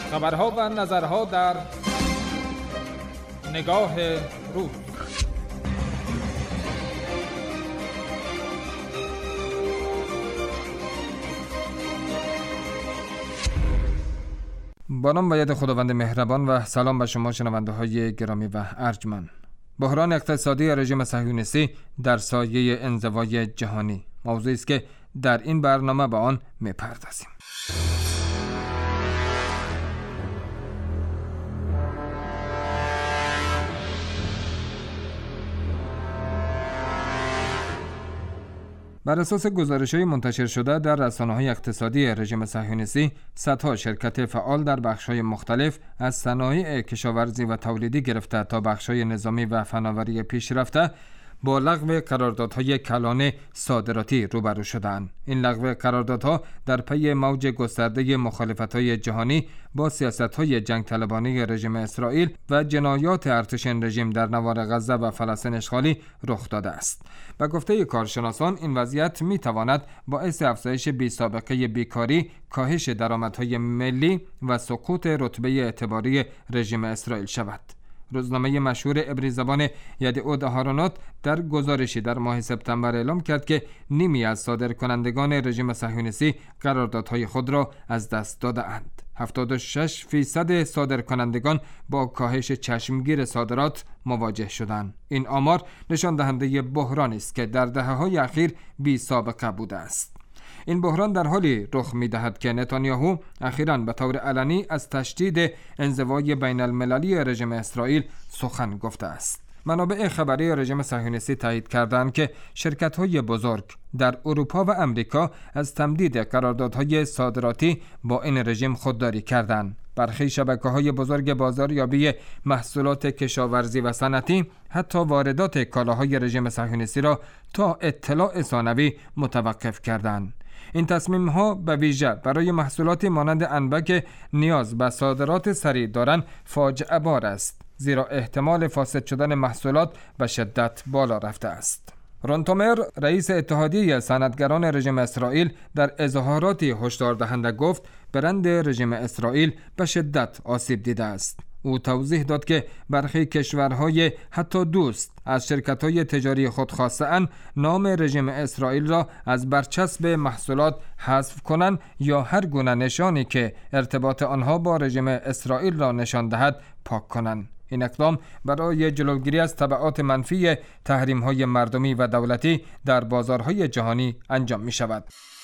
خبرها و نظرها در نگاه روز. با نام و ید خداوند مهربان و سلام به شما شنونده های گرامی و ارجمند. بحران اقتصادی رژیم صهیونیستی در سایه انزوای جهانی موضوعی است که در این برنامه به آن می‌پردازیم. بر اساس گزارش‌های منتشر شده در رسانه‌های اقتصادی رژیم صهیونیستی، صدها شرکت فعال در بخش‌های مختلف از صنایع کشاورزی و تولیدی گرفته تا بخش‌های نظامی و فناوری پیشرفته با لغو قراردادهای کلان صادراتی روبرو شدند. این لغو قراردادها در پی موج گسترده مخالفت‌های جهانی با سیاست‌های جنگ طلبانه رژیم اسرائیل و جنایات ارتش رژیم در نوار غزه و فلسطین اشغالی رخ داده است. به گفته کارشناسان این وضعیت می‌تواند باعث افزایش بی‌سابقه بیکاری، کاهش درآمدهای ملی و سقوط رتبه اعتباری رژیم اسرائیل شود. روزنامه مشهور عبری زبان یدعود اهرونوت در گزارشی در ماه سپتامبر اعلام کرد که نیمی از صادرکنندگان رژیم صهیونیستی قراردادهای خود را از دست داده‌اند. 76% صادرکنندگان با کاهش چشمگیر صادرات مواجه شدند. این آمار نشان دهنده بحرانی است که در دهه‌های اخیر بی سابقه بوده است. این بحران در حالی رخ می‌دهد که نتانیاهو اخیراً به طور علنی از تشدید انزوای بین المللی رژیم اسرائیل سخن گفته است. منابع خبری رژیم صهیونیستی تایید کردند که شرکت‌های بزرگ در اروپا و امریکا از تمدید قراردادهای صادراتی با این رژیم خودداری کردند. برخی شبکه‌های بزرگ بازاریابی محصولات کشاورزی و صنعتی حتی واردات کالاهای رژیم صهیونیستی را تا اطلاع ثانوی متوقف کردند. این تصمیم‌ها به ویژه برای محصولاتی مانند انبه که نیاز به صادرات سریع دارند فاجعه بار است، زیرا احتمال فاسد شدن محصولات به شدت بالا رفته است. رون تومر، رئیس اتحادیه صنعتگران رژیم اسرائیل، در اظهاراتی هشدار دهنده گفت برند رژیم اسرائیل به شدت آسیب دیده است. او توضیح داد که برخی کشورهای حتی دوست از شرکت‌های تجاری خود خواسته‌اند نام رژیم اسرائیل را از برچسب محصولات حذف کنند یا هر گونه نشانی که ارتباط آنها با رژیم اسرائیل را نشان دهد پاک کنند. این اقدام برای جلوگیری از تبعات منفی تحریم‌های مردمی و دولتی در بازارهای جهانی انجام می‌شود.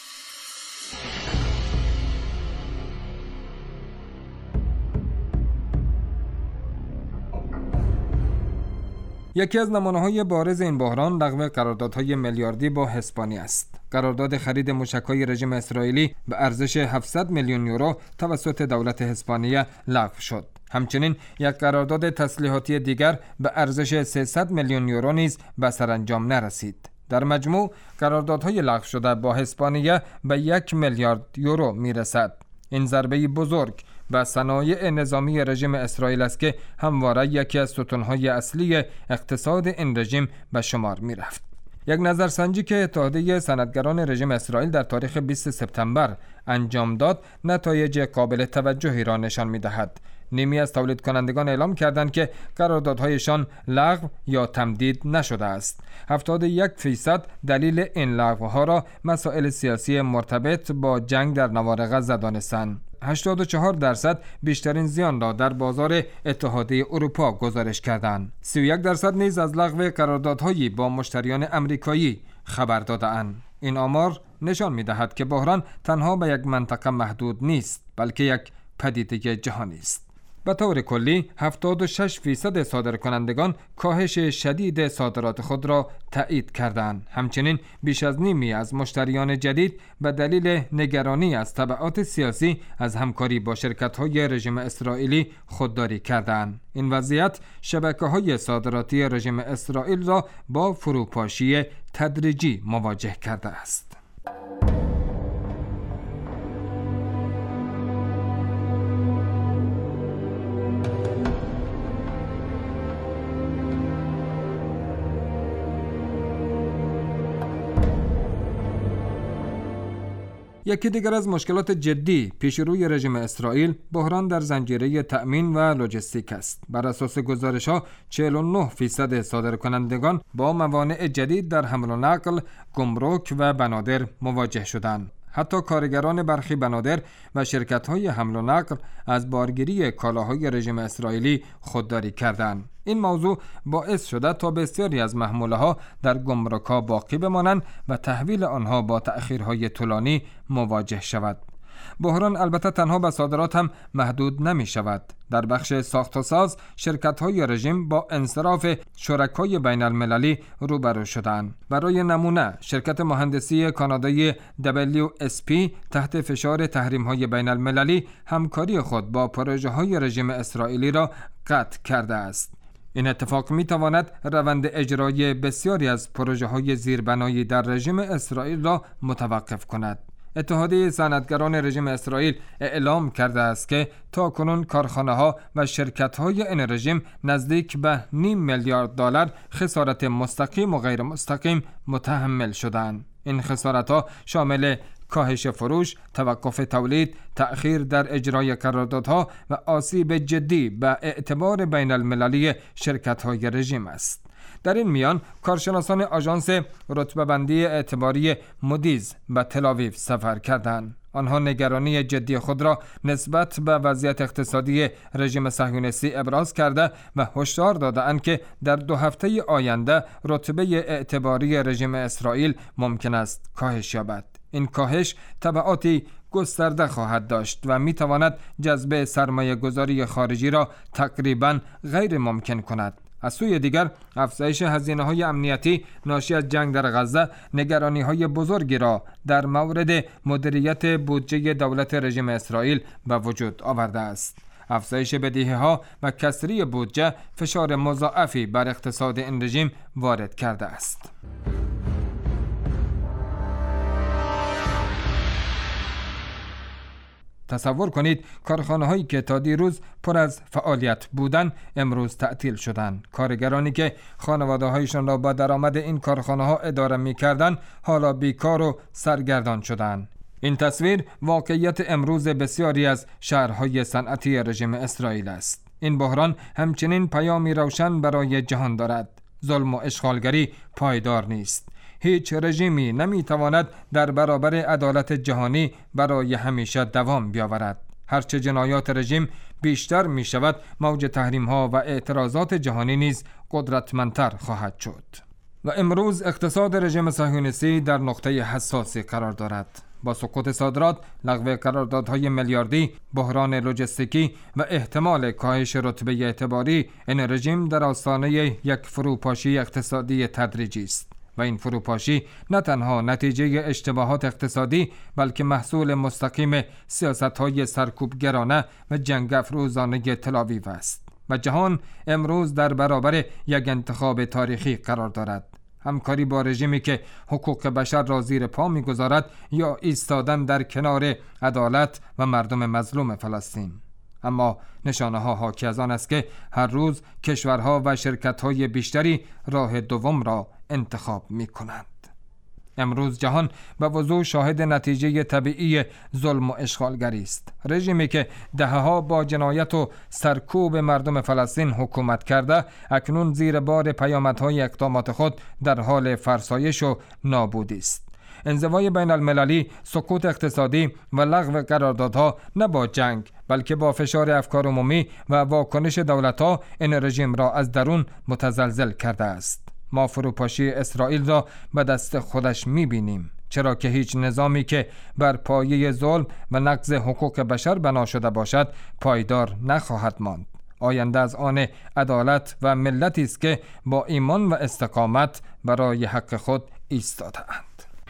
یکی از نمونه‌های بارز این بحران لغو قراردادهای میلیاردی با اسپانیا است. قرارداد خرید موشک‌های رژیم اسرائیلی به ارزش 700 میلیون یورو توسط دولت اسپانیا لغو شد. همچنین یک قرارداد تسلیحاتی دیگر به ارزش 300 میلیون یورو نیز به سرانجام نرسید. در مجموع قراردادهای لغو شده با اسپانیا به 1 میلیارد یورو میرسد. این ضربه بزرگ به صنایع نظامی رژیم اسرائیل است که همواره یکی از ستونهای اصلی اقتصاد این رژیم به شمار می رفت. یک نظرسنجی که اتحادیه صنعتگران رژیم اسرائیل در تاریخ 20 سپتامبر انجام داد نتایج قابل توجهی را نشان می دهد. نیمی از تولید کنندگان اعلام کردند که قراردادهایشان لغو یا تمدید نشده است. 71% دلیل این لغوها را مسائل سیاسی مرتبط با جنگ در نوار غزه دانستند. 84% بیشترین زیان را در بازار اتحادیه اروپا گزارش کردند. 31% نیز از لغو قراردادهایی با مشتریان امریکایی خبر داده‌اند. این آمار نشان می‌دهد که بحران تنها به یک منطقه محدود نیست، بلکه یک پدیده جهانی است. به طور کلی 76% صادرکنندگان کاهش شدید صادرات خود را تایید کردند. همچنین بیش از نیمی از مشتریان جدید به دلیل نگرانی از تبعات سیاسی از همکاری با شرکت‌های رژیم اسرائیلی خودداری کردند. این وضعیت شبکه‌های صادراتی رژیم اسرائیل را با فروپاشی تدریجی مواجه کرده است. یکی دیگر از مشکلات جدی پیش روی رژیم اسرائیل بحران در زنجیره تأمین و لوجستیک است. بر اساس گزارش‌ها 49% صادرکنندگان با موانع جدید در حمل و نقل، گمرک و بنادر مواجه شدند. حتی کارگران برخی بنادر و شرکت‌های حمل و نقل از بارگیری کالاهای رژیم اسرائیلی خودداری کردند. این موضوع باعث شده تا بسیاری از محموله‌ها در گمرک‌ها باقی بمانند و تحویل آنها با تأخیرهای طولانی مواجه شود. بحران البته تنها به صادرات هم محدود نمی شود. در بخش ساخت و ساز شرکت‌های رژیم با انصراف شرکای بین المللی روبرو شدند. برای نمونه شرکت مهندسی کانادایی WSP تحت فشار تحریم‌های بین المللی همکاری خود با پروژه‌های رژیم اسرائیلی را قطع کرده است. این اتفاق می تواند روند اجرای بسیاری از پروژه‌های زیربنایی در رژیم اسرائیل را متوقف کند. اتحادیه صنعتگران رژیم اسرائیل اعلام کرده است که تاکنون کارخانه‌ها و شرکت‌های این رژیم نزدیک به $0.5 میلیارد خسارت مستقیم و غیر مستقیم متحمل شدند. این خسارت‌ها شامل کاهش فروش، توقف تولید، تأخیر در اجرای قراردادها و آسیب جدی به اعتبار بین المللی شرکت‌های رژیم است. در این میان کارشناسان آژانس رتبه‌بندی اعتباری مودیز به تل‌آویو سفر کردند. آنها نگرانی جدی خود را نسبت به وضعیت اقتصادی رژیم صهیونیستی ابراز کرده و هشدار دادند که در 2 هفته آینده رتبه اعتباری رژیم اسرائیل ممکن است کاهش یابد. این کاهش تبعاتی گسترده خواهد داشت و می تواند جذب سرمایه گذاری خارجی را تقریباً غیر ممکن کند. از سوی دیگر افزایش هزینه‌های امنیتی ناشی از جنگ در غزه نگرانی‌های بزرگی را در مورد مدیریت بودجه دولت رژیم اسرائیل به وجود آورده است. افزایش بدهی‌ها و کسری بودجه فشار مضاعفی بر اقتصاد این رژیم وارد کرده است. تصور کنید کارخانه‌هایی که تا دیروز پر از فعالیت بودند امروز تعطیل شدند. کارگرانی که خانواده‌هایشان را با درآمد این کارخانه‌ها اداره می‌کردند حالا بیکار و سرگردان شدند. این تصویر واقعیت امروز بسیاری از شهرهای صنعتی رژیم اسرائیل است. این بحران همچنین پیامی روشن برای جهان دارد. ظلم و اشغالگری پایدار نیست. هیچ رژیمی نمیتواند در برابر عدالت جهانی برای همیشه دوام بیاورد. هرچه جنایات رژیم بیشتر می شود، موج تحریم ها و اعتراضات جهانی نیز قدرتمندتر خواهد شد. و امروز اقتصاد رژیم صهیونیستی در نقطه حساسی قرار دارد. با سقوط صادرات، لغو قراردادهای میلیاردی، بحران لوجستیکی و احتمال کاهش رتبه اعتباری، این رژیم در آستانه یک فروپاشی اقتصادی تدریجی است. و این فروپاشی نه تنها نتیجه اشتباهات اقتصادی بلکه محصول مستقیم سیاست‌های سرکوبگرانه و جنگ افروزانه تل‌آویو است. و جهان امروز در برابر یک انتخاب تاریخی قرار دارد: همکاری با رژیمی که حقوق بشر را زیر پا می‌گذارد یا ایستادن در کنار عدالت و مردم مظلوم فلسطین. اما نشانه‌ها حاکی از آن است که هر روز کشورها و شرکت‌های بیشتری راه دوم را انتخاب می‌کنند. امروز جهان به وضوح شاهد نتیجه طبیعی ظلم و اشغالگری است. رژیمی که دهه‌ها با جنایت و سرکوب مردم فلسطین حکومت کرده، اکنون زیر بار پیامدهای اقدامات خود در حال فرسایش و نابودی است. انزوای بین المللی، سقوط اقتصادی و لغو قراردادها نه با جنگ بلکه با فشار افکار عمومی و واکنش دولت‌ها این رژیم را از درون متزلزل کرده است. ما فروپاشی اسرائیل را به دست خودش می‌بینیم، چرا که هیچ نظامی که بر پایه ظلم و نقض حقوق بشر بنا شده باشد پایدار نخواهد ماند. آینده از آن عدالت و ملتی است که با ایمان و استقامت برای حق خود ایستاده‌اند.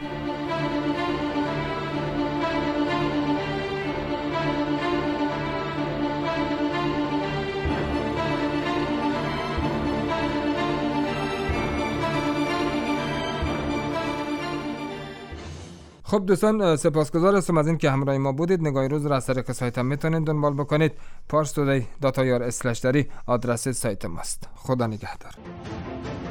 خب دوستان، سپاسگزار هستم از این که همراه ما بودید. نگاه روز را از طریق سایت هم میتونید دنبال بکنید. parstoday.ir/dari آدرس سایت ماست. خدا نگهدار.